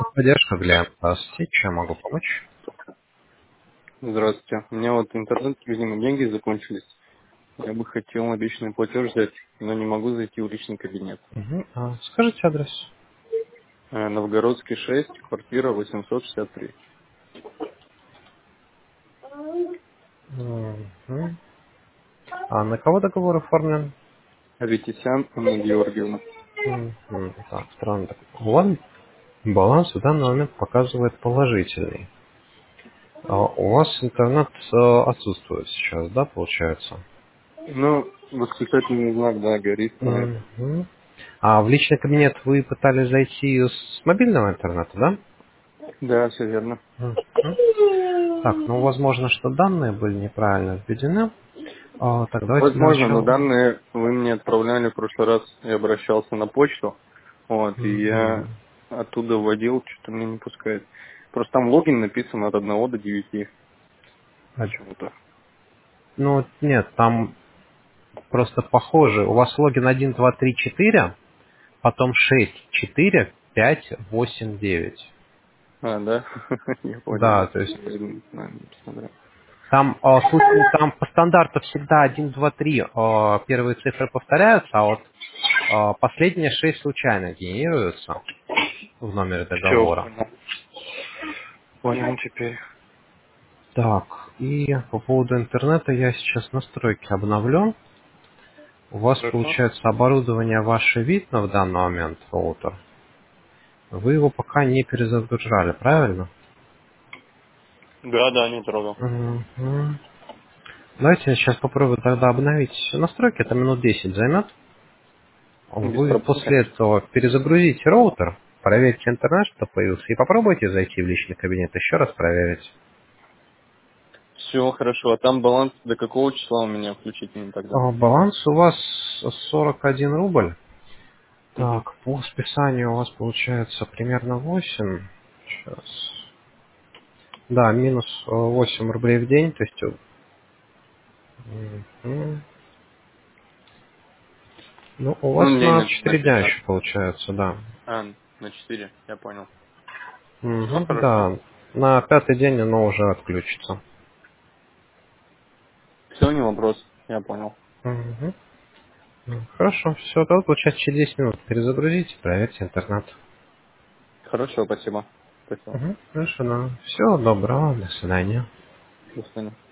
Поддержка для сети, чем могу помочь? Здравствуйте. У меня вот интернет, видимо, деньги закончились. Я бы хотел личный платеж взять, но не могу зайти в личный кабинет. Мгм. Скажите адрес. Новгородский 6, квартира 863. Мгм. А на кого договор оформлен? Аветисян Анна Георгиевна. Мгм. Так, странно. У вас баланс в данный момент показывает положительный. У вас интернет отсутствует сейчас, да, получается? Ну, восклицательный знак, да, горит на это. Мгм. А в личный кабинет вы пытались зайти с мобильного интернета, да? Да, все верно. Мгм. Так, ну, возможно, что данные были неправильно введены. Так, давайте для Возможно, но начала. данные вы мне отправляли в прошлый раз. Я обращался на почту, вот, и я Мгм. оттуда вводил, что-то мне не пускает. Просто там логин написан от 1 до 9 А, почему-то. Ну, нет, там просто похоже. У вас логин 1, 2, 3, 4, потом 6, 4, 5, 8, 9. А, да? Я понял, Да, да. то есть Наверное, посмотрел. там по стандарту всегда 1, 2, 3 первые цифры повторяются, а вот последние 6 случайно генерируются в номере Все, договора. понял. Понял теперь. Так, и по поводу интернета я сейчас настройки обновлю. У вас, Хорошо? получается, оборудование ваше видно в данный момент, роутер. Вы его пока не перезагружали, правильно? Да, не трогал. Мгм. Давайте я сейчас попробую тогда обновить настройки, это минут 10 займет. Без Вы проблем, после конечно. этого перезагрузите роутер, проверьте интернет, что появился, и попробуйте зайти в личный кабинет, еще раз проверить. Все, хорошо. А там баланс до какого числа у меня включительно тогда? Баланс у вас 41 рубль. Угу. Так, по списанию у вас получается примерно 8. Сейчас. Да, минус 8 рублей в день, то есть... мгм. Ну, у Ну, вас день на на 4 дня 15. еще получается, да. А, на 4. Я понял. Все Мгм, хорошо. да. На пятый день оно уже отключится. Все, не вопрос. Я понял. Мгм. Хорошо, все, тогда получается через 10 минут перезагрузите, проверьте интернет. Хорошо, спасибо. Спасибо. Хорошо, да. Всего доброго, до свидания. До свидания.